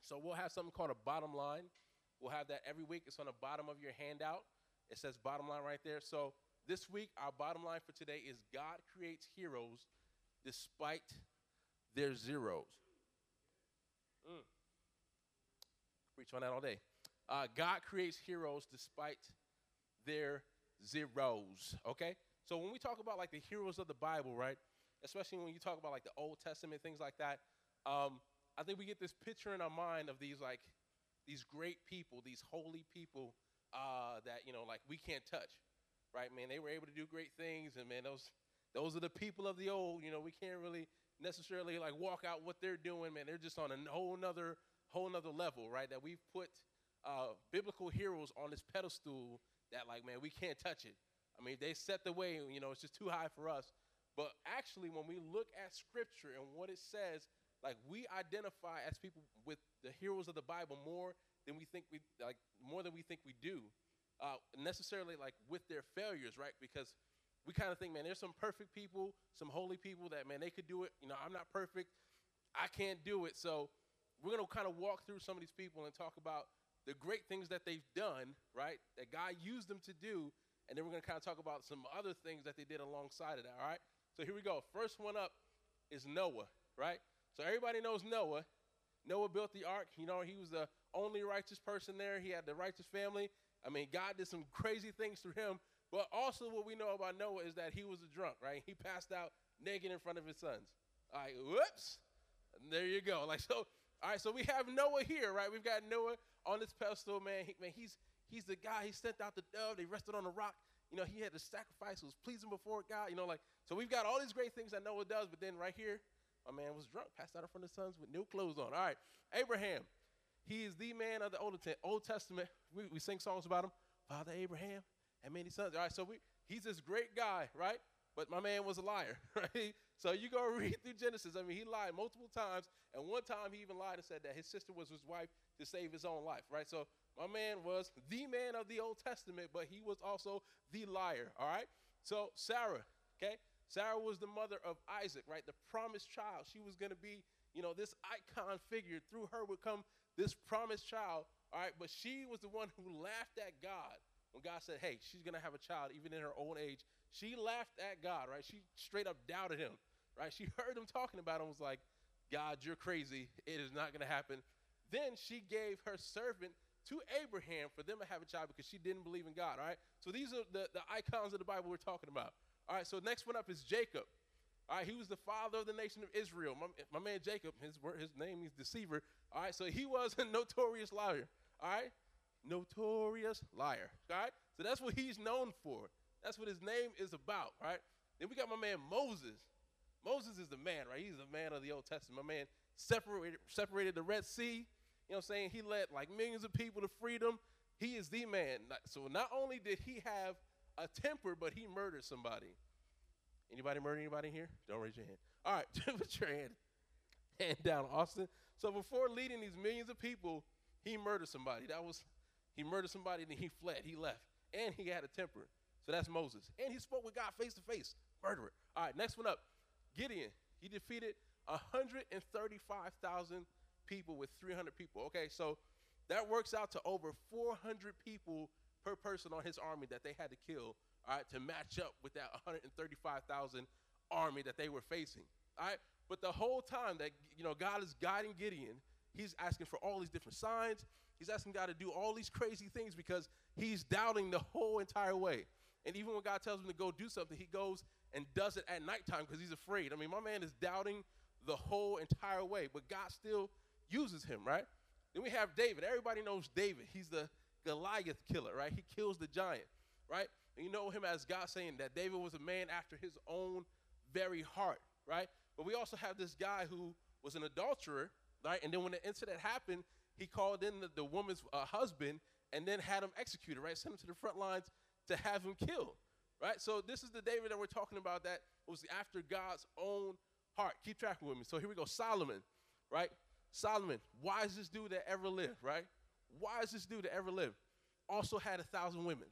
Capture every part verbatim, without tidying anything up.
So we'll have something called a bottom line. We'll have that every week. It's on the bottom of your handout. It says bottom line right there. So this week, our bottom line for today is God creates heroes despite their zeros. Mm. Preach on that all day. Uh, God creates heroes despite their zeros. Okay? So when we talk about like the heroes of the Bible, right? Especially when you talk about like the Old Testament, things like that, um, I think we get this picture in our mind of these like these great people, these holy people uh, that, you know, like we can't touch, right? Man, they were able to do great things, and man, those those are the people of the old. You know, we can't really necessarily like walk out what they're doing, man. They're just on a whole nother whole nother level, right? That we've put uh, biblical heroes on this pedestal that, like, man, we can't touch it. I mean, they set the way. You know, it's just too high for us. But actually, when we look at Scripture and what it says, like we identify as people with the heroes of the Bible more than we think we like more than we think we do, uh, necessarily like with their failures, right? Because we kind of think, man, there's some perfect people, some holy people that, man, they could do it. You know, I'm not perfect, I can't do it. So we're gonna kind of walk through some of these people and talk about the great things that they've done, right? That God used them to do, and then we're gonna kind of talk about some other things that they did alongside of that. All right. So here we go. First one up is Noah, right? So everybody knows Noah. Noah built the ark. You know, he was the only righteous person there. He had the righteous family. I mean, God did some crazy things through him. But also what we know about Noah is that he was a drunk, right? He passed out naked in front of his sons. All right, whoops. And there you go. Like, so, all right, so we have Noah here, right? We've got Noah on this pedestal, man. He, man, he's he's the guy. He sent out the dove. They rested on a rock. You know, he had to sacrifice. It was pleasing before God. You know, like, so we've got all these great things that Noah does, but then right here, my man was drunk, passed out in front of his sons with no clothes on. All right, Abraham. He is the man of the Old, Old Testament. We, we sing songs about him. Father Abraham and many sons. All right, so we, he's this great guy, right? But my man was a liar, right? So you go read through Genesis. I mean, he lied multiple times. And one time he even lied and said that his sister was his wife to save his own life, right? So my man was the man of the Old Testament, but he was also the liar, all right? So Sarah, okay? Sarah was the mother of Isaac, right? The promised child. She was going to be, you know, this icon figure. Through her would come this promised child, all right? But she was the one who laughed at God when God said, hey, she's going to have a child even in her old age. She laughed at God, right? She straight up doubted him, right? She heard him talking about him, was like, God, you're crazy. It is not going to happen. Then she gave her servant to Abraham for them to have a child because she didn't believe in God, all right? So these are the, the icons of the Bible we're talking about. All right, so next one up is Jacob. All right, he was the father of the nation of Israel. My, my man Jacob, his his name is deceiver. All right, so he was a notorious liar. All right, notorious liar. All right, so that's what he's known for. That's what his name is about. All right, then we got my man Moses. Moses is the man, right? He's the man of the Old Testament. My man separated separated the Red Sea. You know what I'm saying? He led like millions of people to freedom. He is the man. So not only did he have a temper, but he murdered somebody. Anybody murder anybody here? Don't raise your hand. All right, put your hand, hand down, Austin. So before leading these millions of people, he murdered somebody. That was, he murdered somebody, and then he fled. He left, and he had a temper. So that's Moses. And he spoke with God face to face. Murderer. All right, next one up, Gideon. He defeated one hundred thirty-five thousand people with three hundred people. Okay, so that works out to over four hundred people per person on his army that they had to kill, all right, to match up with that one hundred thirty-five thousand army that they were facing, all right? But the whole time that, you know, God is guiding Gideon, he's asking for all these different signs. He's asking God to do all these crazy things because he's doubting the whole entire way. And even when God tells him to go do something, he goes and does it at nighttime because he's afraid. I mean, my man is doubting the whole entire way, but God still uses him, right? Then we have David. Everybody knows David. He's the Goliath killer, right? He kills the giant, right? And you know him as God saying that David was a man after his own very heart, right? But we also have this guy who was an adulterer, right? And then when the incident happened, he called in the, the woman's uh, husband and then had him executed, right? Sent him to the front lines to have him killed, right? So this is the David that we're talking about that was after God's own heart. Keep track with me. So here we go. Solomon, right? Solomon, wisest dude that ever lived, right? Wisest dude that ever lived. Also had a thousand women.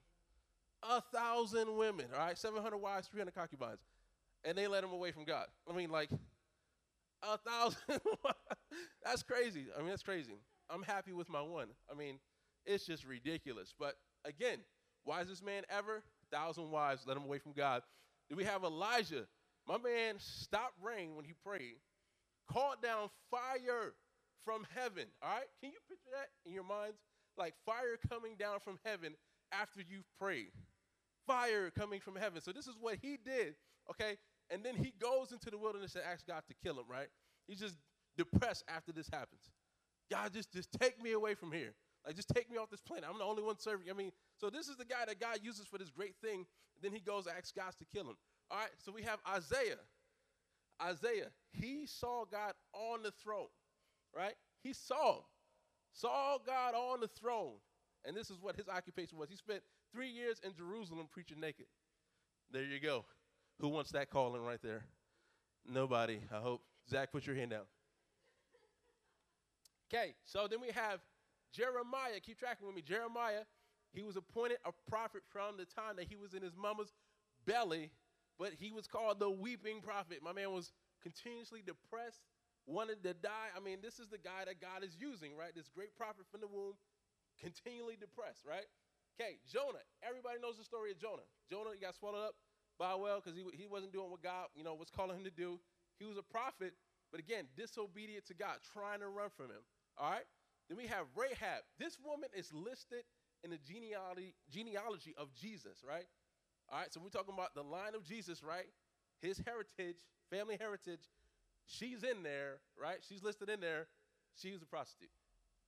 A thousand women, all right? seven hundred wives, three hundred concubines. And they led him away from God. I mean, like, a thousand. That's crazy. I mean, that's crazy. I'm happy with my one. I mean, it's just ridiculous. But again, wisest man ever, thousand wives led him away from God. Then we have Elijah. My man stopped rain when he prayed, called down fire from heaven. All right? Can you picture that in your minds? Like fire coming down from heaven after you've prayed. Fire coming from heaven. So this is what he did, okay? And then he goes into the wilderness and asks God to kill him, right? He's just depressed after this happens. God, just, just take me away from here. Like, just take me off this planet. I'm the only one serving. I mean, so this is the guy that God uses for this great thing. And then he goes and asks God to kill him. All right, so we have Isaiah. Isaiah, he saw God on the throne, right? He saw him. Saw God on the throne. And this is what his occupation was. He spent three years in Jerusalem preaching naked. There you go. Who wants that calling right there? Nobody, I hope. Zach, put your hand down. Okay, so then we have Jeremiah. Keep tracking with me. Jeremiah, he was appointed a prophet from the time that he was in his mama's belly, but he was called the weeping prophet. My man was continuously depressed, wanted to die. I mean, this is the guy that God is using, right? This great prophet from the womb, continually depressed, right? Okay, Jonah. Everybody knows the story of Jonah. Jonah, he got swallowed up by a whale because he, he wasn't doing what God, you know, was calling him to do. He was a prophet, but again, disobedient to God, trying to run from him, all right? Then we have Rahab. This woman is listed in the genealogy, genealogy of Jesus, right? All right, so we're talking about the line of Jesus, right? His heritage, family heritage, she's in there, right? She's listed in there. She was a prostitute.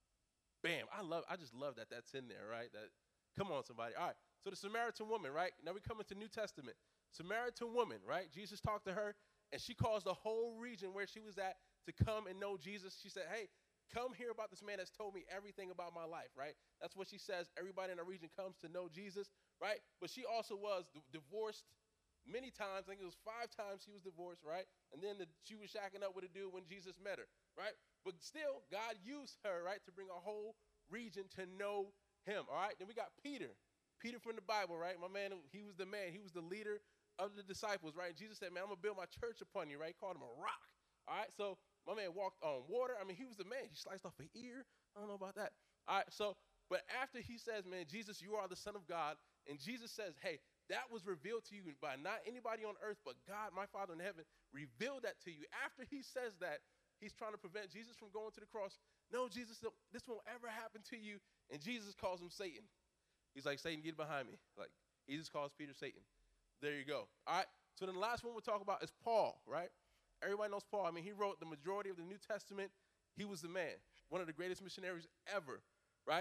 Bam, I love, I just love that that's in there, right? That, come on, somebody. All right, so the Samaritan woman, right? Now we come into New Testament. Samaritan woman, right? Jesus talked to her, and she calls the whole region where she was at to come and know Jesus. She said, hey, come hear about this man that's told me everything about my life, right? That's what she says. Everybody in the region comes to know Jesus, right? But she also was d- divorced many times. I think it was five times she was divorced, right? And then the, she was shacking up with a dude when Jesus met her, right? But still, God used her, right, to bring a whole region to know him, all right? Then we got Peter. Peter from the Bible, right? My man, he was the man. He was the leader of the disciples, right? And Jesus said, man, I'm going to build my church upon you, right? He called him a rock, all right? So my man walked on water. I mean, he was the man. He sliced off an ear. I don't know about that. All right, so, but after he says, man, Jesus, you are the Son of God, and Jesus says, hey, that was revealed to you by not anybody on earth, but God, my Father in heaven, revealed that to you. After he says that, he's trying to prevent Jesus from going to the cross. No, Jesus, this won't ever happen to you. And Jesus calls him Satan. He's like, Satan, get behind me. Like, he just calls Peter Satan. There you go. All right, so then the last one we'll talk about is Paul, right? Everybody knows Paul. I mean, he wrote the majority of the New Testament. He was the man, one of the greatest missionaries ever, right?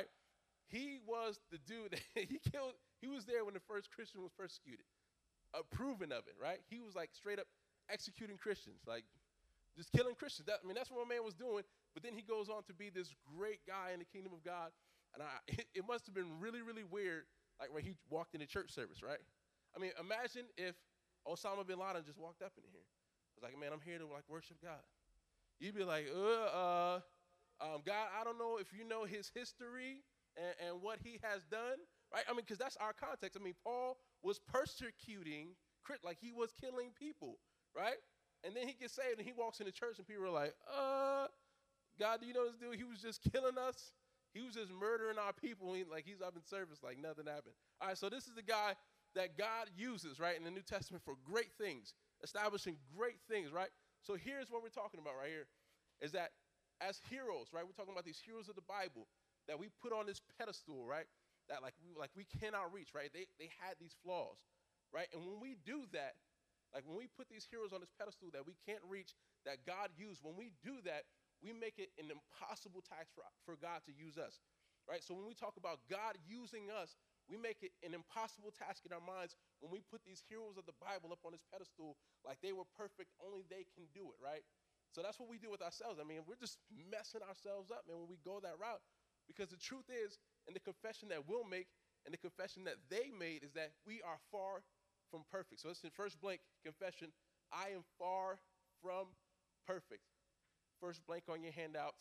He was the dude that he killed. He was there when the first Christian was persecuted, approving of it, right? He was like straight up executing Christians, like just killing Christians. That, I mean, that's what my man was doing. But then he goes on to be this great guy in the kingdom of God. And I, it, it must have been really, really weird, like when he walked in the church service, right? I mean, imagine if Osama bin Laden just walked up in here. I was like, man, I'm here to like worship God. You'd be like, uh, uh, um, God, I don't know if you know his history and, and what he has done, right? I mean, because that's our context. I mean, Paul was persecuting, like he was killing people, right? And then he gets saved and he walks in the church and people are like, uh, God, do you know this dude? He was just killing us. He was just murdering our people. He, like he's up in service like nothing happened. All right, so this is the guy that God uses, right, in the New Testament for great things, establishing great things, right? So here's what we're talking about right here, is that as heroes, right, we're talking about these heroes of the Bible that we put on this pedestal, right, that like we, like we cannot reach, right? They, they had these flaws, right? And when we do that, like when we put these heroes on this pedestal that we can't reach, that God used, when we do that, we make it an impossible task for, for God to use us, right? So when we talk about God using us, we make it an impossible task in our minds when we put these heroes of the Bible up on this pedestal like they were perfect, only they can do it, right? So that's what we do with ourselves. I mean, we're just messing ourselves up, man, when we go that route. Because the truth is, and the confession that we'll make and the confession that they made is that we are far from perfect. So it's in first blank confession, I am far from perfect. First blank on your handout,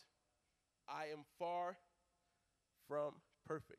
I am far from perfect.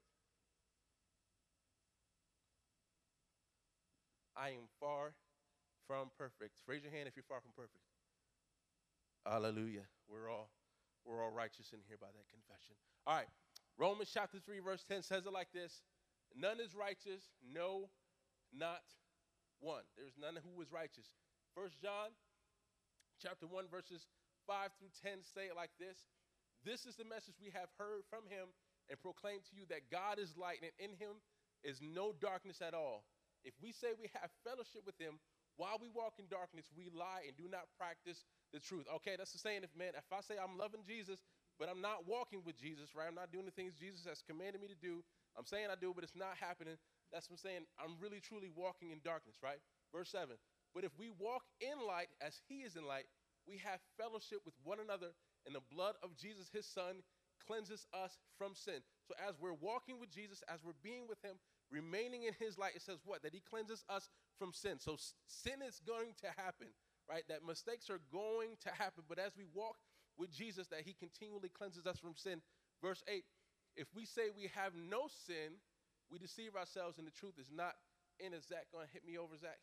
I am far from perfect. Raise your hand if you're far from perfect. Hallelujah. We're all, we're all righteous in here by that confession. All right. Romans chapter three, verse ten says it like this. None is righteous, no, not one. There's none who is righteous. First John chapter one, verses five through ten say it like this. This is the message we have heard from him and proclaim to you, that God is light, and in him is no darkness at all. If we say we have fellowship with him while we walk in darkness, we lie and do not practice the truth. Okay, that's the saying. If, man, if I say I'm loving Jesus, but I'm not walking with Jesus, right? I'm not doing the things Jesus has commanded me to do. I'm saying I do, but it's not happening. That's what I'm saying. I'm really, truly walking in darkness, right? Verse seven. But if we walk in light as he is in light, we have fellowship with one another, and the blood of Jesus, his son, cleanses us from sin. So as we're walking with Jesus, as we're being with him, remaining in his light, it says what? That he cleanses us from sin. So sin is going to happen, right? That mistakes are going to happen. But as we walk with Jesus, that he continually cleanses us from sin. Verse eight, if we say we have no sin, we deceive ourselves and the truth is not in us. Zach, gonna hit me over, Zach?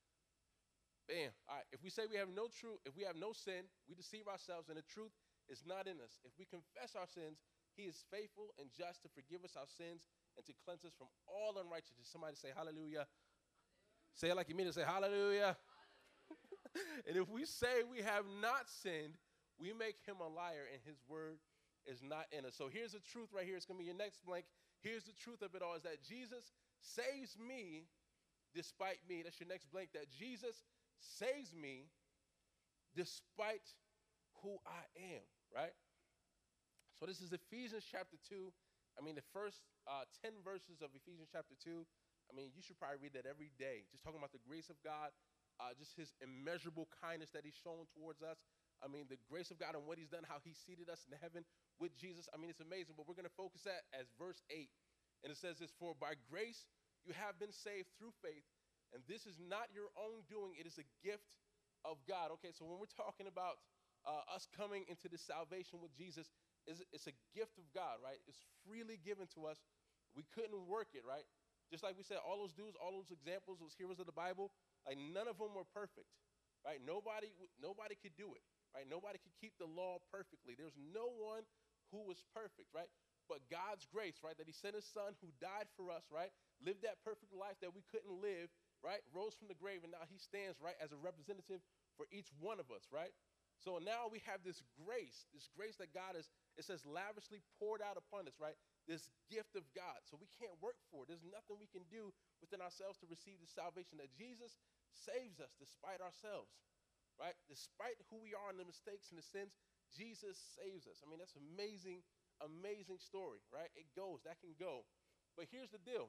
Bam. All right. If we say we have no truth, if we have no sin, we deceive ourselves and the truth is not in us. If we confess our sins, he is faithful and just to forgive us our sins and to cleanse us from all unrighteousness. Somebody say hallelujah. Hallelujah. Say it like you mean it. Say hallelujah. Hallelujah. And if we say we have not sinned, we make him a liar and his word is not in us. So here's the truth right here. It's going to be your next blank. Here's the truth of it all, is that Jesus saves me despite me. That's your next blank. That Jesus saves me despite who I am, right? So this is Ephesians chapter two. I mean, the first uh, ten verses of Ephesians chapter two. I mean, you should probably read that every day. Just talking about the grace of God, uh, just his immeasurable kindness that he's shown towards us. I mean, the grace of God and what he's done, how he seated us in heaven with Jesus. I mean, it's amazing, but we're going to focus at as verse eight. And it says this, for by grace you have been saved through faith, and this is not your own doing, it is a gift of God. Okay, so when we're talking about uh, us coming into this salvation with Jesus, it's, it's a gift of God, right? It's freely given to us. We couldn't work it, right? Just like we said, all those dudes, all those examples, those heroes of the Bible, like none of them were perfect, right? Nobody, nobody could do it. Right? Nobody could keep the law perfectly. There's no one who was perfect, right? But God's grace, right? That he sent his son who died for us, right? Lived that perfect life that we couldn't live, right? Rose from the grave, and now he stands, right, as a representative for each one of us, right? So now we have this grace, this grace that God is, it says, lavishly poured out upon us, right? This gift of God. So we can't work for it. There's nothing we can do within ourselves to receive the salvation that Jesus saves us despite ourselves. Right? Despite who we are and the mistakes and the sins, Jesus saves us. I mean, that's amazing, amazing story, right? It goes, that can go. But here's the deal.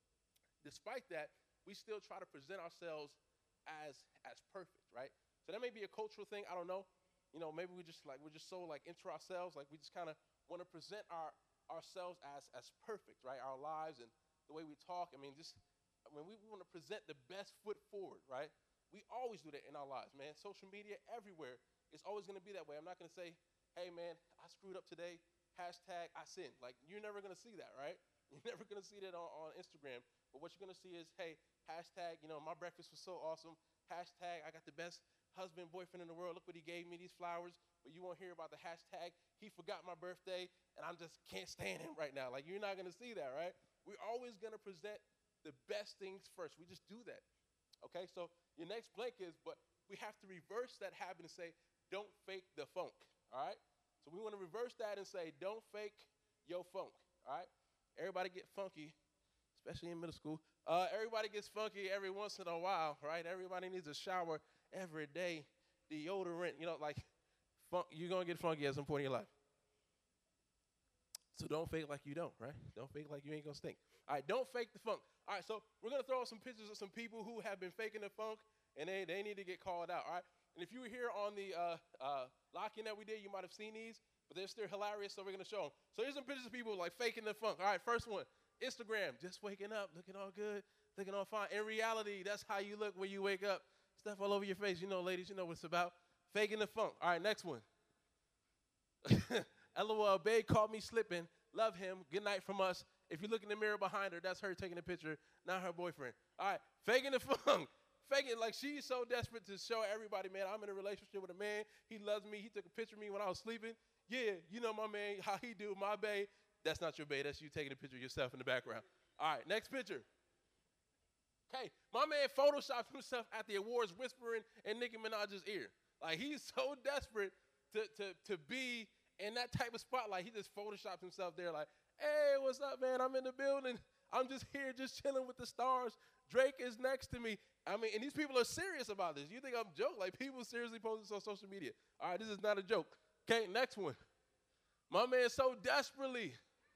Despite that, we still try to present ourselves as, as perfect, right? So that may be a cultural thing. I don't know. You know, maybe we just like, we're just so like into ourselves. Like we just kind of want to present our, ourselves as, as perfect, right? Our lives and the way we talk. I mean, just, I mean, we want to present the best foot forward, right? We always do that in our lives, man. Social media, everywhere. It's always going to be that way. I'm not going to say, hey, man, I screwed up today. Hashtag I sinned. Like, you're never going to see that, right? You're never going to see that on, on Instagram. But what you're going to see is, hey, hashtag, you know, my breakfast was so awesome. Hashtag, I got the best husband, boyfriend in the world. Look what he gave me, these flowers. But you won't hear about the hashtag, he forgot my birthday, and I just can't stand him right now. Like, you're not going to see that, right? We're always going to present the best things first. We just do that. Okay, so your next blank is, but we have to reverse that habit and say, don't fake the funk, all right? So we want to reverse that and say, don't fake your funk, all right? Everybody get funky, especially in middle school. Uh, everybody gets funky every once in a while, right? Everybody needs a shower every day, deodorant, you know, like funk, you're going to get funky at some point in your life. So don't fake like you don't, right? Don't fake like you ain't going to stink. All right, don't fake the funk. All right, so we're going to throw some pictures of some people who have been faking the funk, and they, they need to get called out, all right? And if you were here on the uh, uh, lock-in that we did, you might have seen these, but they're still hilarious, so we're going to show them. So here's some pictures of people like faking the funk. All right, first one, Instagram, just waking up, looking all good, looking all fine. In reality, that's how you look when you wake up. Stuff all over your face. You know, ladies, you know what it's about. Faking the funk. All right, next one. LOL, babe caught me slipping. Love him. Good night from us. If you look in the mirror behind her, that's her taking a picture, not her boyfriend. All right, faking the funk. Faking like she's so desperate to show everybody, man, I'm in a relationship with a man. He loves me. He took a picture of me when I was sleeping. yeah, you know my man, how he do, my bae. That's not your bae. That's you taking a picture of yourself in the background. All right, next picture. Okay, my man photoshopped himself at the awards whispering in Nicki Minaj's ear. Like, he's so desperate to, to, to be in that type of spotlight. He just photoshopped himself there like, hey, what's up, man? I'm in the building. I'm just here just chilling with the stars. Drake is next to me. I mean, and these people are serious about this. You think I'm joking? Like, people seriously post this on social media. All right, this is not a joke. Okay, next one. My man so desperately,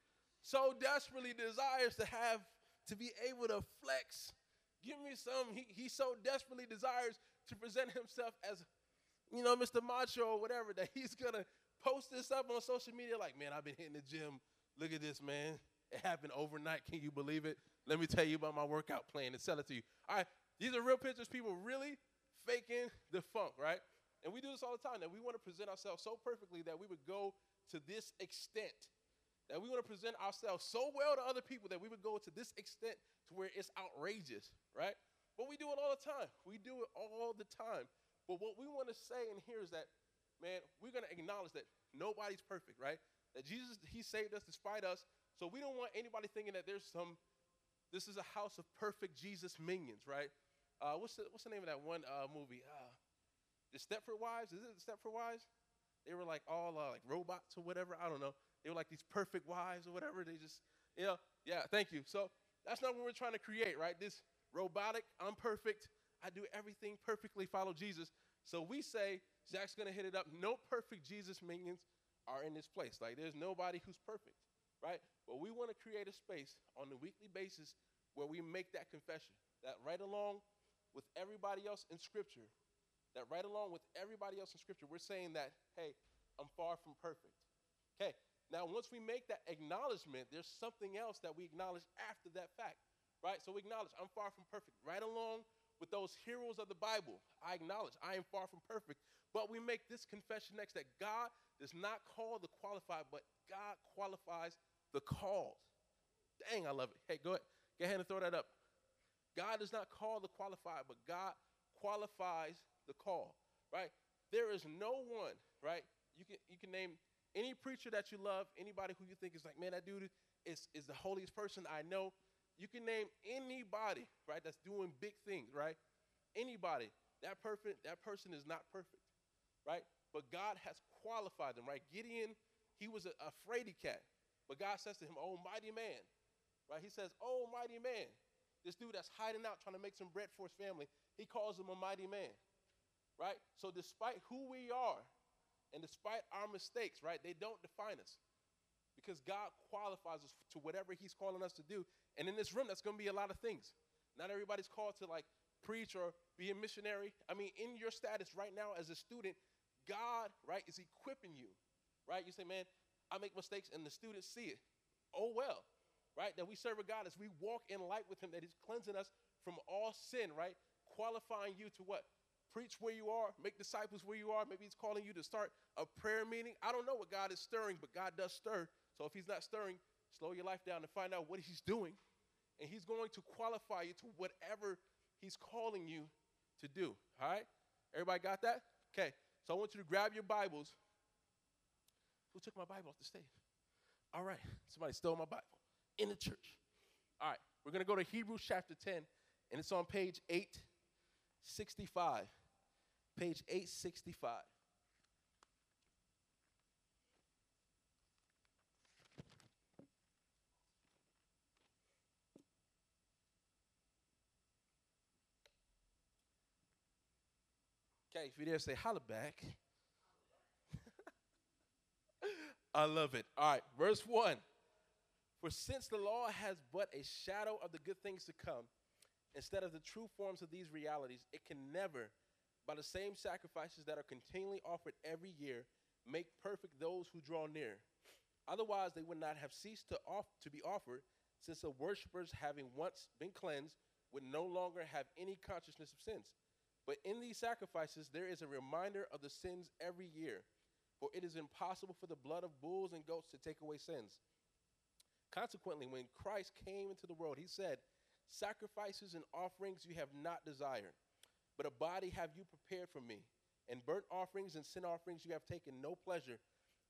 so desperately desires to have, to be able to flex. Give me some. He, he so desperately desires to present himself as, you know, Mister Macho or whatever, that he's going to post this up on social media like, man, I've been hitting the gym. Look at this, man. It happened overnight. Can you believe it? Let me tell you about my workout plan and sell it to you. All right, these are real pictures. People really faking the funk, right? And we do this all the time, that we want to present ourselves so perfectly that we would go to this extent, that we want to present ourselves so well to other people that we would go to this extent to where it's outrageous, right? But we do it all the time. We do it all the time. But what we want to say in here is that, man, we're going to acknowledge that nobody's perfect, right? That Jesus, he saved us despite us. So we don't want anybody thinking that there's some, this is a house of perfect Jesus minions, right? Uh, what's the what's the name of that one uh, movie? Uh, the Stepford Wives? Is it the Stepford Wives? They were like all uh, like robots or whatever. I don't know. They were like these perfect wives or whatever. They just, you know, yeah, thank you. So that's not what we're trying to create, right? This robotic, I'm perfect. I do everything perfectly, follow Jesus. So we say, Zach's going to hit it up. No perfect Jesus minions are in this place. Like, there's nobody who's perfect, right? But we want to create a space on a weekly basis where we make that confession, that right along with everybody else in Scripture, that right along with everybody else in Scripture, we're saying that, hey, I'm far from perfect. Okay, now once we make that acknowledgement, there's something else that we acknowledge after that fact, right? So we acknowledge I'm far from perfect. Right along with those heroes of the Bible, I acknowledge I am far from perfect. But we make this confession next, that God does not call the qualified, but God qualifies the called. Dang, I love it. Hey, go ahead. Go ahead and throw that up. God does not call the qualified, but God qualifies the call, right? There is no one, right? You can you can name any preacher that you love, anybody who you think is like, man, that dude is, is the holiest person I know. You can name anybody, right, that's doing big things, right? Anybody. That perfect, that person is not perfect, right? But God has qualified them, right? Gideon, he was a, a fraidy cat, but God says to him, oh, mighty man, right? He says, oh, mighty man. This dude that's hiding out trying to make some bread for his family, he calls him a mighty man, right? So despite who we are and despite our mistakes, right, they don't define us because God qualifies us to whatever he's calling us to do. And in this room, that's going to be a lot of things. Not everybody's called to, like, preach or be a missionary. I mean, in your status right now as a student, God, right, is equipping you, right? You say, man, I make mistakes, and the students see it. Oh, well. Right, that we serve a God as we walk in light with him, that he's cleansing us from all sin, right? Qualifying you to what? Preach where you are, make disciples where you are. Maybe he's calling you to start a prayer meeting. I don't know what God is stirring, but God does stir. So if he's not stirring, slow your life down and find out what he's doing. And he's going to qualify you to whatever he's calling you to do, all right? Everybody got that? Okay, so I want you to grab your Bibles. Who took my Bible off the stage? All right, somebody stole my Bible. In the church. All right, we're going to go to Hebrews chapter ten, and it's on page eight sixty-five. Page eight sixty-five. Okay, if you're there, say holla back. I love it. All right, verse one. For since the law has but a shadow of the good things to come, instead of the true forms of these realities, it can never, by the same sacrifices that are continually offered every year, make perfect those who draw near. Otherwise, they would not have ceased to, off, to be offered, since the worshippers, having once been cleansed, would no longer have any consciousness of sins. But in these sacrifices, there is a reminder of the sins every year, for it is impossible for the blood of bulls and goats to take away sins. Consequently, when Christ came into the world, he said, sacrifices and offerings you have not desired, but a body have you prepared for me. And burnt offerings and sin offerings you have taken no pleasure.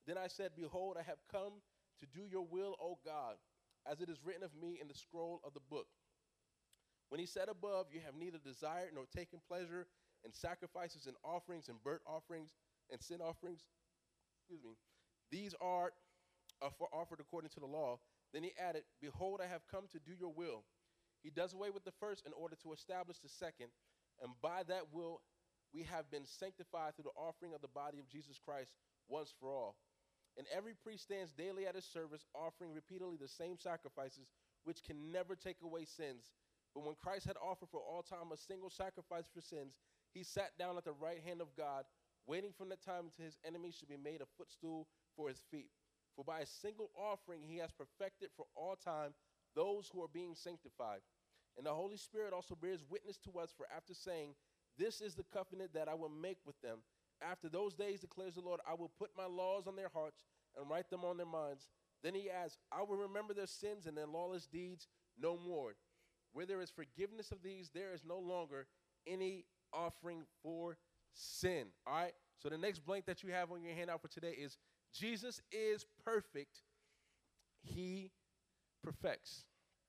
Then I said, behold, I have come to do your will, O God, as it is written of me in the scroll of the book. When he said above, you have neither desired nor taken pleasure in sacrifices and offerings and burnt offerings and sin offerings. Excuse me. These are uh, for offered according to the law. Then he added, behold, I have come to do your will. He does away with the first in order to establish the second. And by that will, we have been sanctified through the offering of the body of Jesus Christ once for all. And every priest stands daily at his service, offering repeatedly the same sacrifices, which can never take away sins. But when Christ had offered for all time a single sacrifice for sins, he sat down at the right hand of God, waiting from that time until his enemies should be made a footstool for his feet. For by a single offering he has perfected for all time those who are being sanctified. And the Holy Spirit also bears witness to us, for after saying, this is the covenant that I will make with them. After those days, declares the Lord, I will put my laws on their hearts and write them on their minds. Then he adds, I will remember their sins and their lawless deeds no more. Where there is forgiveness of these, there is no longer any offering for sin. All right? So the next blank that you have on your handout for today is, Jesus is perfect. He perfects.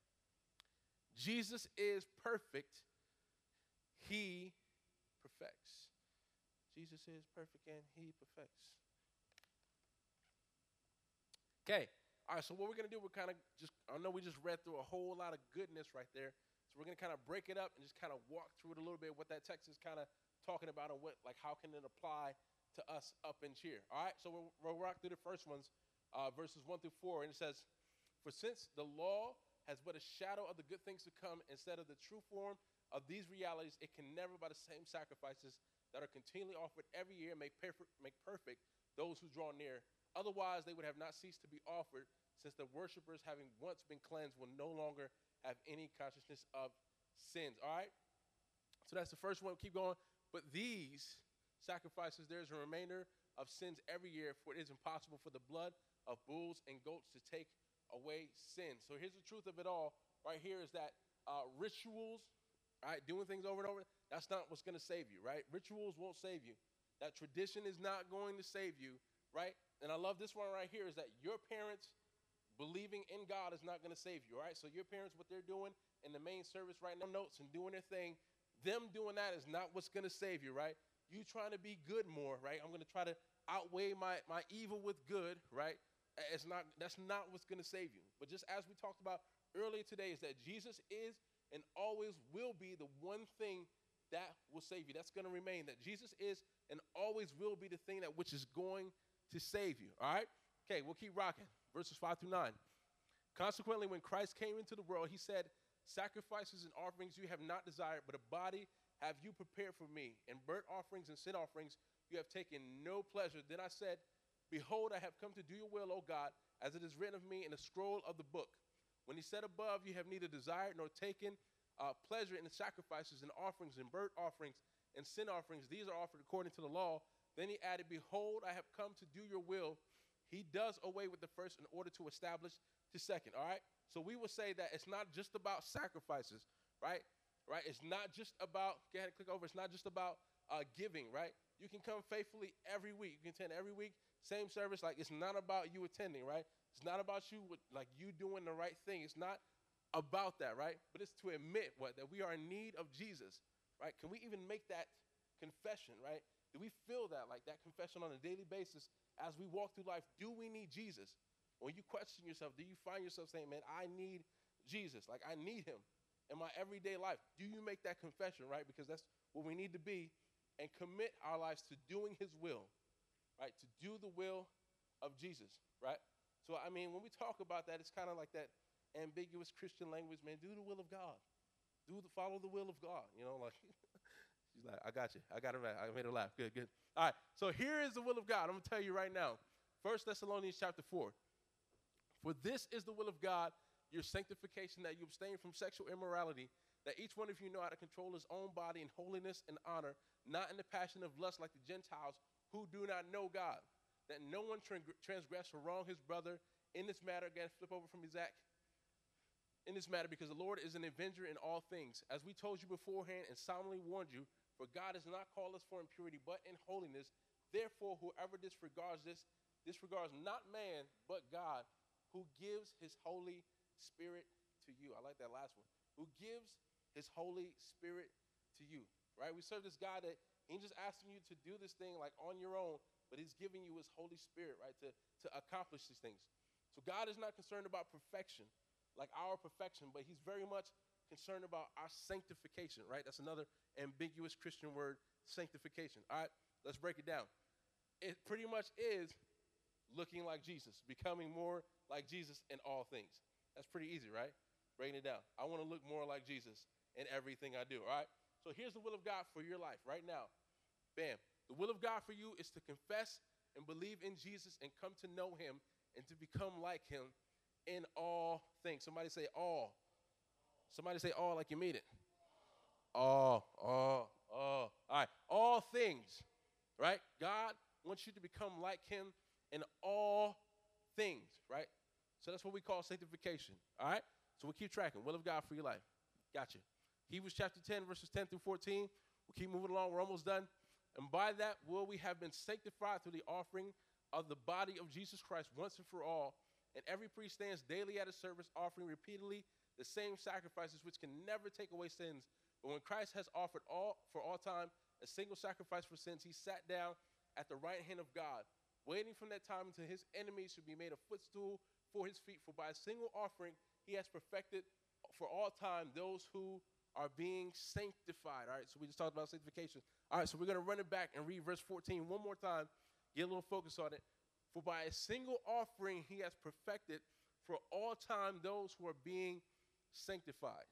Jesus is perfect. He perfects. Jesus is perfect and he perfects. Okay. All right, so what we're going to do, we're kind of just, I know we just read through a whole lot of goodness right there. So we're going to kind of break it up and just kind of walk through it a little bit, what that text is kind of talking about and what, like, how can it apply to us up in here. All right, so we'll, we'll rock through the first ones, uh, verses one through four. And it says, for since the law has but a shadow of the good things to come instead of the true form of these realities, it can never, by the same sacrifices that are continually offered every year, make perfect, make perfect those who draw near. Otherwise, they would have not ceased to be offered, since the worshipers, having once been cleansed, will no longer have any consciousness of sins. All right? So that's the first one. Keep going. But these sacrifices, there is a remainder of sins every year, for it is impossible for the blood of bulls and goats to take away sin. So here's the truth of it all right here is that uh, rituals, right, doing things over and over, that's not what's going to save you, right? Rituals won't save you. That tradition is not going to save you, right? And I love this one right here is that your parents believing in God is not going to save you, right? So your parents, what they're doing in the main service right now, notes and doing their thing, them doing that is not what's going to save you, right? You trying to be good more, right? I'm going to try to outweigh my, my evil with good, right? It's not, that's not what's going to save you. But just as we talked about earlier today is that Jesus is and always will be the one thing that will save you. That's going to remain, that Jesus is and always will be the thing that which is going to save you, all right? Okay, we'll keep rocking. Verses five through nine. Consequently, when Christ came into the world, he said, sacrifices and offerings you have not desired, but a body have you prepared for me. And burnt offerings and sin offerings you have taken no pleasure. Then I said, behold, I have come to do your will, O God, as it is written of me in the scroll of the book. When he said above, you have neither desired nor taken uh, pleasure in the sacrifices and offerings and burnt offerings and sin offerings. These are offered according to the law. Then he added, behold, I have come to do your will. He does away with the first in order to establish the second, all right? So we will say that it's not just about sacrifices, right? Right? It's not just about, go ahead and click over, it's not just about uh, giving, right? You can come faithfully every week. You can attend every week, same service. Like, it's not about you attending, right? It's not about you, with, like, you doing the right thing. It's not about that, right? But it's to admit, what, that we are in need of Jesus, right? Can we even make that confession, right? Do we feel that, like, that confession on a daily basis as we walk through life? Do we need Jesus? When you question yourself, do you find yourself saying, man, I need Jesus. Like, I need him in my everyday life. Do you make that confession, right? Because that's what we need to be, and commit our lives to doing his will, right? To do the will of Jesus, right? So, I mean, when we talk about that, it's kind of like that ambiguous Christian language, man. Do the will of God. Do the, follow the will of God, you know, like, she's like, I got you. I got her back. I made her laugh. Good, good. All right, so here is the will of God. I'm going to tell you right now. First Thessalonians chapter four. For this is the will of God, your sanctification, that you abstain from sexual immorality, that each one of you know how to control his own body in holiness and honor, not in the passion of lust like the Gentiles who do not know God, that no one transgress or wrong his brother in this matter. Again, flip over from Isaac. In this matter, because the Lord is an avenger in all things, as we told you beforehand and solemnly warned you, for God has not called us for impurity, but in holiness. Therefore, whoever disregards this This regards not man, but God, who gives his Holy Spirit to you. I like that last one. Who gives his Holy Spirit to you, right? We serve this God that he ain't just asking you to do this thing like on your own, but he's giving you his Holy Spirit, right, to, to accomplish these things. So God is not concerned about perfection, like our perfection, but he's very much concerned about our sanctification, right? That's another ambiguous Christian word, sanctification. All right, let's break it down. It pretty much is looking like Jesus, becoming more like Jesus in all things. That's pretty easy, right? Breaking it down. I want to look more like Jesus in everything I do, all right? So here's the will of God for your life right now. Bam. The will of God for you is to confess and believe in Jesus and come to know him and to become like him in all things. Somebody say all. Somebody say all like you mean it. All, all, all. All right. All things, right? God wants you to become like him in all things, right? So that's what we call sanctification, all right? So we'll keep tracking. Will of God for your life. Gotcha. Hebrews chapter ten, verses ten through fourteen. We'll keep moving along. We're almost done. And by that will we have been sanctified through the offering of the body of Jesus Christ once and for all. And every priest stands daily at his service, offering repeatedly the same sacrifices which can never take away sins. But when Christ has offered all for all time a single sacrifice for sins, he sat down at the right hand of God, waiting from that time until his enemies should be made a footstool for his feet. For by a single offering he has perfected for all time those who are being sanctified. All right, so we just talked about sanctification. All right, so we're going to run it back and read verse fourteen one more time, get a little focus on it. For by a single offering he has perfected for all time those who are being sanctified.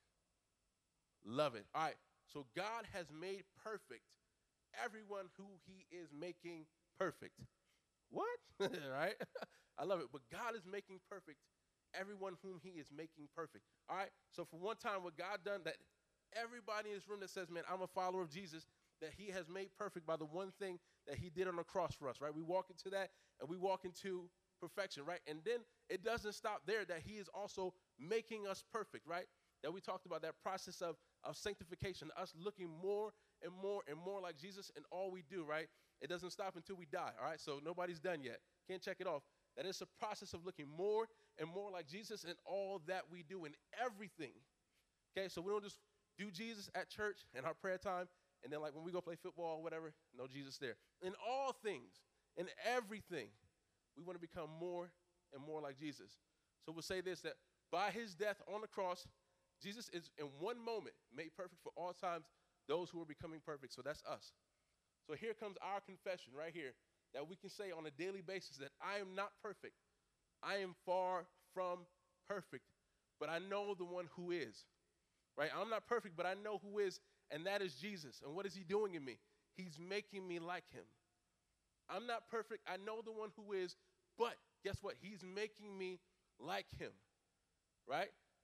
Love it. All right, so God has made perfect everyone who he is making perfect. What? Right? I love it. But God is making perfect everyone whom he is making perfect. All right? So for one time, what God done, that everybody in this room that says, man, I'm a follower of Jesus, that he has made perfect by the one thing that he did on the cross for us, right? We walk into that and we walk into perfection, right? And then it doesn't stop there, that he is also making us perfect, right? That we talked about, that process of, of sanctification, us looking more and more and more like Jesus in all we do, right? It doesn't stop until we die, all right? So nobody's done yet. Can't check it off. That is a process of looking more and more like Jesus in all that we do, in everything. Okay, so we don't just do Jesus at church and our prayer time, and then like when we go play football or whatever, no Jesus there. In all things, in everything, we want to become more and more like Jesus. So we'll say this, that by his death on the cross, Jesus is in one moment made perfect for all times those who are becoming perfect. So that's us. So here comes our confession right here, that we can say on a daily basis that I am not perfect. I am far from perfect, but I know the one who is, right? I'm not perfect, but I know who is, and that is Jesus. And what is he doing in me? He's making me like him. I'm not perfect. I know the one who is, but guess what? He's making me like him, right?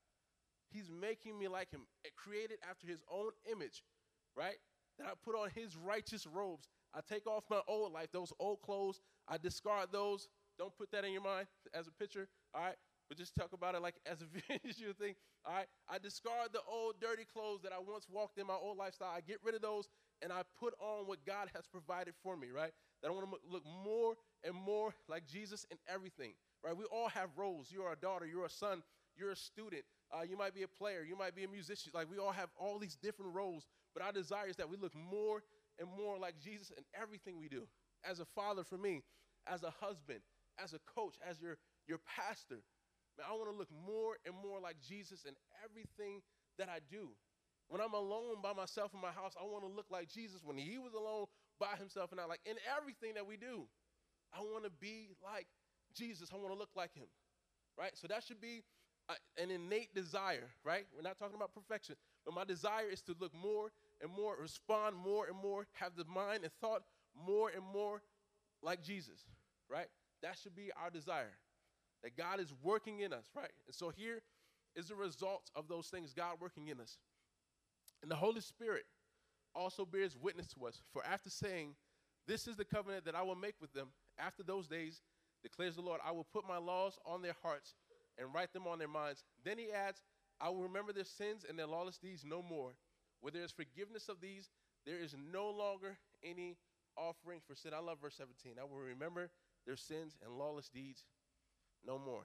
He's making me like him, created after his own image, right? That I put on his righteous robes. I take off my old life, those old clothes. I discard those. Don't put that in your mind as a picture, all right? But just talk about it like as a visual thing, all right? I discard the old dirty clothes that I once walked in my old lifestyle. I get rid of those, and I put on what God has provided for me, right? That I want to look more and more like Jesus in everything, right? We all have roles. You're a daughter. You're a son. You're a student. Uh, you might be a player. You might be a musician. Like, we all have all these different roles, but our desire is that we look more and more like Jesus in everything we do. As a father for me, as a husband, as a coach, as your, your pastor, man, I want to look more and more like Jesus in everything that I do. When I'm alone by myself in my house, I want to look like Jesus when he was alone by himself, and I like in everything that we do. I want to be like Jesus. I want to look like him, right? So that should be a, an innate desire, right? We're not talking about perfection, but my desire is to look more and more, respond more and more, have the mind and thought more and more like Jesus, right? That should be our desire, that God is working in us, right? And so here is the result of those things, God working in us. And the Holy Spirit also bears witness to us. For after saying, this is the covenant that I will make with them after those days, declares the Lord, I will put my laws on their hearts and write them on their minds. Then he adds, I will remember their sins and their lawless deeds no more. Where there is forgiveness of these, there is no longer any offering for sin. I love verse seventeen. I will remember their sins and lawless deeds no more.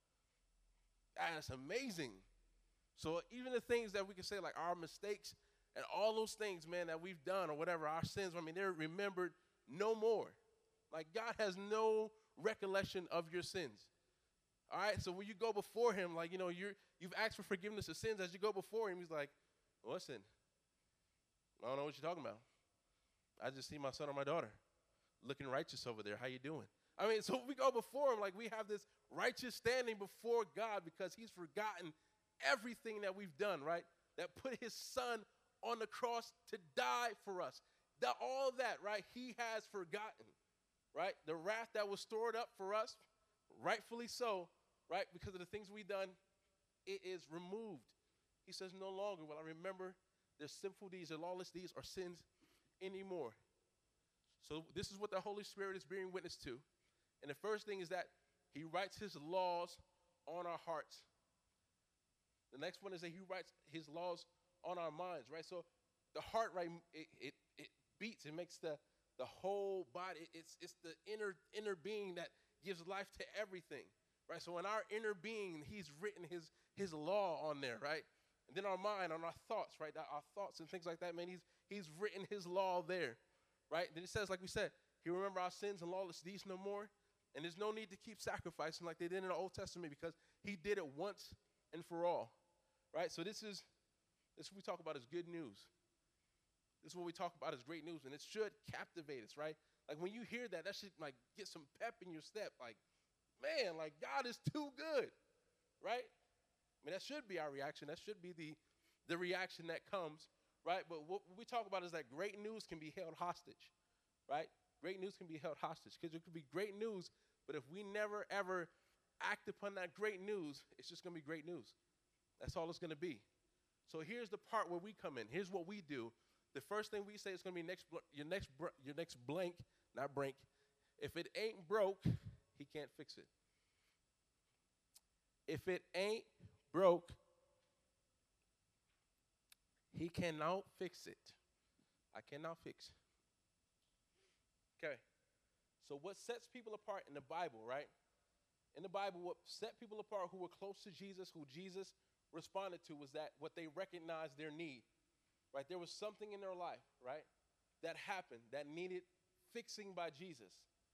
That's amazing. So even the things that we can say, like our mistakes and all those things, man, that we've done or whatever, our sins, I mean, they're remembered no more. Like God has no recollection of your sins. All right, so when you go before him, like, you know, you're, you've asked for forgiveness of sins. As you go before him, he's like, listen, I don't know what you're talking about. I just see my son or my daughter looking righteous over there. How you doing? I mean, so we go before him like we have this righteous standing before God because he's forgotten everything that we've done, right? That put his son on the cross to die for us. That all that, right, he has forgotten, right? The wrath that was stored up for us, rightfully so, right, because of the things we've done, it is removed. He says, no longer will I remember their sinful deeds, their lawless deeds, or sins anymore. So this is what the Holy Spirit is bearing witness to. And the first thing is that he writes his laws on our hearts. The next one is that he writes his laws on our minds, right? So the heart, right, it it, it beats. It makes the, the whole body. It's it's the inner inner being that gives life to everything, right? So in our inner being, he's written his his law on there, right? And then our mind, on our thoughts, right? Our thoughts and things like that, man, he's he's written his law there, right? Then it says, like we said, he remember our sins and lawless deeds no more. And there's no need to keep sacrificing like they did in the Old Testament because he did it once and for all, right? So this is, this is what we talk about as good news. This is what we talk about as great news, and it should captivate us, right? Like when you hear that, that should like get some pep in your step. Like, man, like God is too good, right? I mean, that should be our reaction. That should be the, the reaction that comes, right? But what we talk about is that great news can be held hostage, right? Great news can be held hostage because it could be great news, but if we never, ever act upon that great news, it's just going to be great news. That's all it's going to be. So here's the part where we come in. Here's what we do. The first thing we say is going to be next, your next, your next blank, not brink. If it ain't broke, he can't fix it. If it ain't broke, he cannot fix it. I cannot fix it. Okay, so what sets people apart in the Bible, right? In the Bible, what set people apart who were close to Jesus, who Jesus responded to, was that what they recognized their need, right? There was something in their life, right, that happened that needed fixing by Jesus.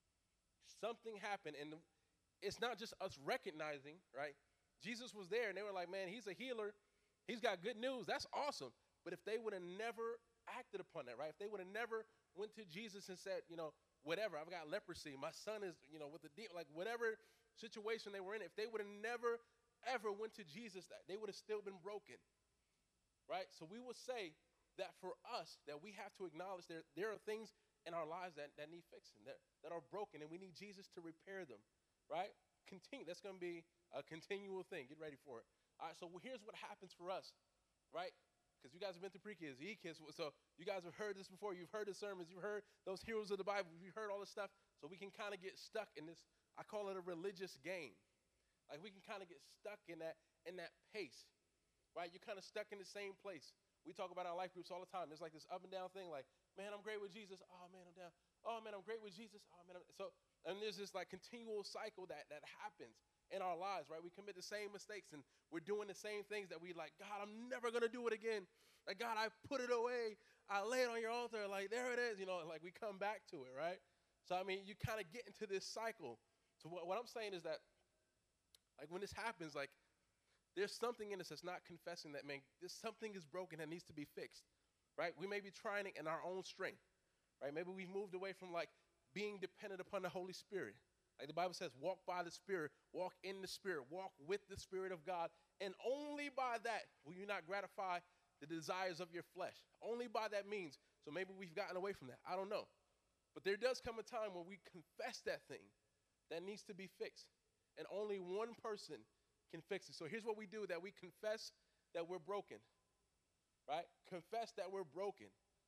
Something happened, and it's not just us recognizing, right? Jesus was there, and they were like, man, he's a healer. He's got good news. That's awesome. But if they would have never acted upon that, right? If they would have never went to Jesus and said, you know, whatever, I've got leprosy. My son is, you know, with the demon, like whatever situation they were in, if they would have never, ever went to Jesus, that they would have still been broken, right? So we will say that for us, that we have to acknowledge there, there are things in our lives that, that need fixing, that, that are broken, and we need Jesus to repair them, right? Continue. That's going to be a continual thing. Get ready for it. All right, so here's what happens for us, right? Because you guys have been through pre-kids, e-kids, so you guys have heard this before. You've heard the sermons. You've heard those heroes of the Bible. You've heard all this stuff. So we can kind of get stuck in this, I call it a religious game. Like we can kind of get stuck in that in that pace, right? You're kind of stuck in the same place. We talk about our life groups all the time. There's like this up and down thing like, man, I'm great with Jesus. Oh, man, I'm down. Oh, man, I'm great with Jesus. Oh, man, I'm... So, and there's this like continual cycle that, that happens in our lives, right? We commit the same mistakes and we're doing the same things that we like, God, I'm never going to do it again. Like, God, I put it away. I lay it on your altar. Like, there it is. You know, like we come back to it, right? So, I mean, you kind of get into this cycle. So what, what I'm saying is that, like, when this happens, like, there's something in us that's not confessing that, man, this something is broken that needs to be fixed, right? We may be trying it in our own strength, right? Maybe we've moved away from, like, being dependent upon the Holy Spirit. Like the Bible says, walk by the Spirit, walk in the Spirit, walk with the Spirit of God. And only by that will you not gratify the desires of your flesh. Only by that means. So maybe we've gotten away from that. I don't know. But there does come a time when we confess that thing that needs to be fixed. And only one person can fix it. So here's what we do, that we confess that we're broken, right? Confess that we're broken.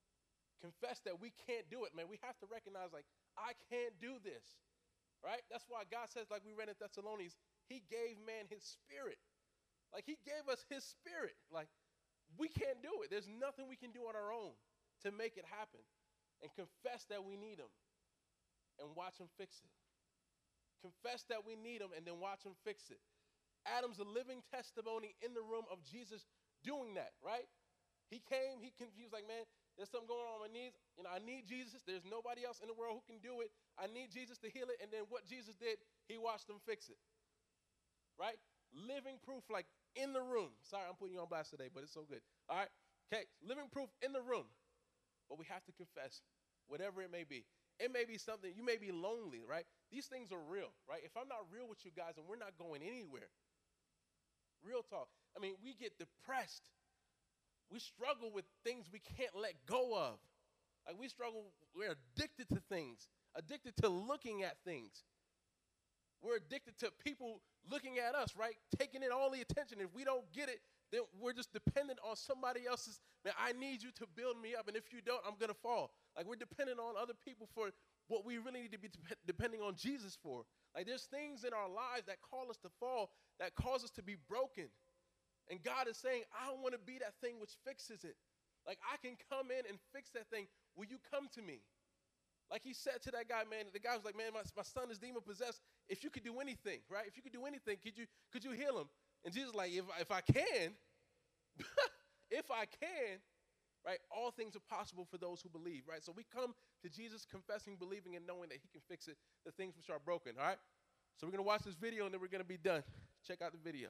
Confess that we can't do it, man. We have to recognize, like, I can't do this. Right? That's why God says, like we read in Thessalonians, he gave man his spirit. Like he gave us his spirit. Like we can't do it. There's nothing we can do on our own to make it happen. And confess that we need him and watch him fix it. confess that we need him, and then watch him fix it. Adam's a living testimony in the room of Jesus doing that, right? He came, he, he was like, man, there's something going on with my knees. You know, I need Jesus. There's nobody else in the world who can do it. I need Jesus to heal it. And then what Jesus did, he watched them fix it, right? Living proof, like in the room. Sorry, I'm putting you on blast today, but it's so good. All right, okay, living proof in the room. But we have to confess, whatever it may be. It may be something, you may be lonely, right? These things are real, right? If I'm not real with you guys, then we're not going anywhere. Real talk. I mean, we get depressed. We struggle with things we can't let go of. Like we struggle, we're addicted to things, addicted to looking at things. We're addicted to people looking at us, right? Taking in all the attention. If we don't get it, then we're just dependent on somebody else's, man, I need you to build me up, and if you don't, I'm going to fall. Like we're dependent on other people for what we really need to be dep- depending on Jesus for. Like there's things in our lives that call us to fall, that cause us to be broken. And God is saying, I want to be that thing which fixes it. Like I can come in and fix that thing. Will you come to me? Like he said to that guy, man, the guy was like, man, my, my son is demon possessed. If you could do anything, right? If you could do anything, could you could you heal him? And Jesus was like, if, if I can, if I can, right? All things are possible for those who believe, right? So we come to Jesus confessing, believing, and knowing that he can fix it, the things which are broken, all right? So we're going to watch this video, and then we're going to be done. Check out the video.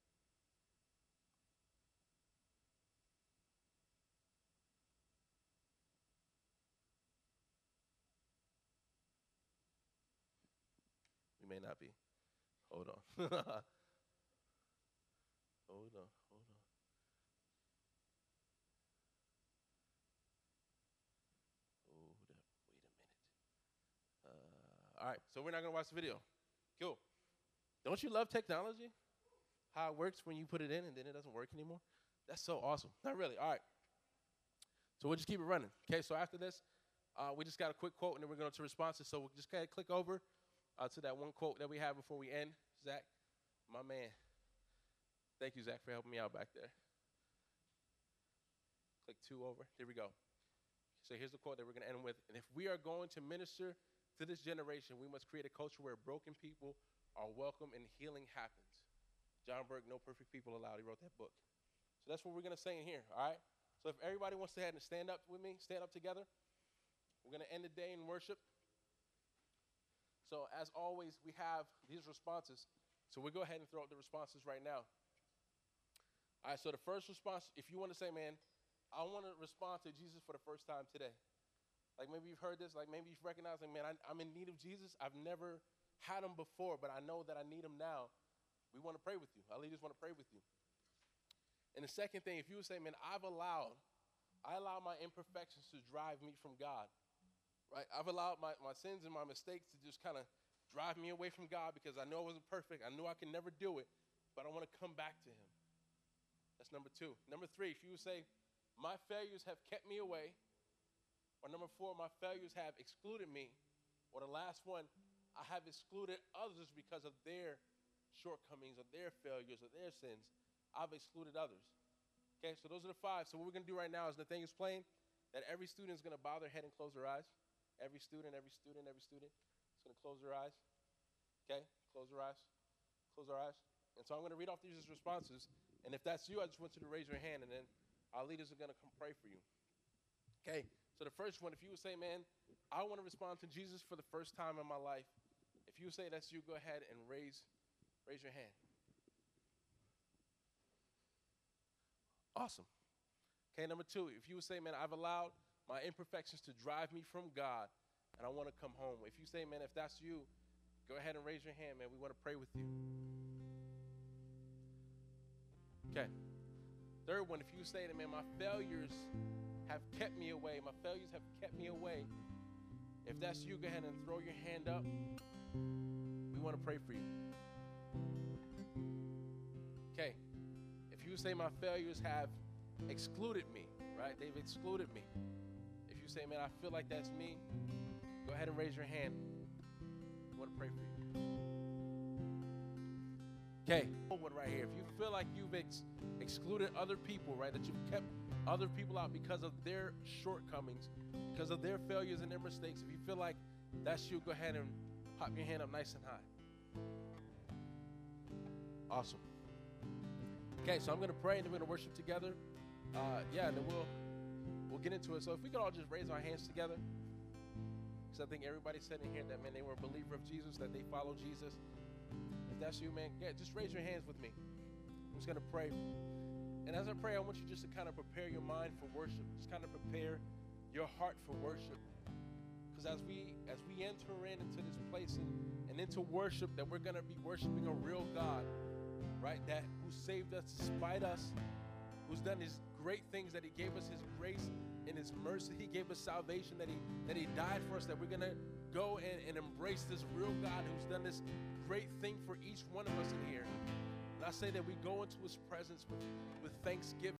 We may not be. Hold on. hold on, hold on. Hold up, wait a minute. Uh, all right, so we're not going to watch the video. Cool. Don't you love technology? How it works when you put it in and then it doesn't work anymore? That's so awesome. Not really. All right. So we'll just keep it running. Okay, so after this, uh, we just got a quick quote, and then we're going to responses. So we'll just kind of click over uh, to that one quote that we have before we end. Zach, my man. Thank you, Zach, for helping me out back there. Click two over. There we go. So here's the quote that we're going to end with. And if we are going to minister to this generation, we must create a culture where broken people are welcome and healing happens. John Burke, No Perfect People Allowed. He wrote that book. So that's what we're going to say in here, all right? So if everybody wants to head and stand up with me, stand up together. We're going to end the day in worship. So as always, we have these responses. So we'll go ahead and throw up the responses right now. All right, so the first response, if you want to say, man, I want to respond to Jesus for the first time today. Like maybe you've heard this, like maybe you've recognized, like, man, I, I'm in need of Jesus. I've never had him before, but I know that I need him now. We want to pray with you. Our leaders want to pray with you. And the second thing, if you would say, man, I've allowed, I allow my imperfections to drive me from God, right? I've allowed my, my sins and my mistakes to just kind of drive me away from God because I know I wasn't perfect. I knew I could never do it, but I want to come back to him. That's number two. Number three, if you would say, my failures have kept me away, or number four, my failures have excluded me, or the last one, I have excluded others because of their shortcomings, of their failures, of their sins. I've excluded others. Okay, so those are the five. So what we're going to do right now is Nathaniel's playing, that every student is going to bow their head and close their eyes. Every student, every student, every student is going to close their eyes. Okay, close their eyes. Close their eyes. And so I'm going to read off these as responses. And if that's you, I just want you to raise your hand, and then our leaders are going to come pray for you. Okay, so the first one, if you would say, man, I want to respond to Jesus for the first time in my life. If you would say that's you, go ahead and raise, raise your hand. Awesome. Okay, number two, if you would say, man, I've allowed my imperfections to drive me from God, and I want to come home. If you say, man, if that's you, go ahead and raise your hand, man. We want to pray with you. Okay. Third one, if you say that, man, my failures have kept me away. My failures have kept me away. If that's you, go ahead and throw your hand up. We want to pray for you. Okay. If you say my failures have excluded me, right? They've excluded me. If you say, man, I feel like that's me, go ahead and raise your hand. We want to pray for you. Okay, one right here. If you feel like you've ex- excluded other people, right, that you've kept other people out because of their shortcomings, because of their failures and their mistakes, if you feel like that's you, go ahead and pop your hand up nice and high. Awesome. Okay, so I'm going to pray, and then we're going to worship together. Uh, yeah, and then we'll we'll get into it. So if we could all just raise our hands together. Because I think everybody said in here that, man, they were a believer of Jesus, that they follow Jesus. If that's you, man, yeah, just raise your hands with me. I'm just going to pray. And as I pray, I want you just to kind of prepare your mind for worship. Just kind of prepare your heart for worship. Because as we as we enter in into this place and, and into worship, that we're going to be worshiping a real God, right? That who saved us despite us, who's done his great things, that he gave us his grace and his mercy. He gave us salvation, that he that he died for us, that we're going to go and, and embrace this real God who's done this great thing for each one of us in here. And I say that we go into his presence with, with thanksgiving.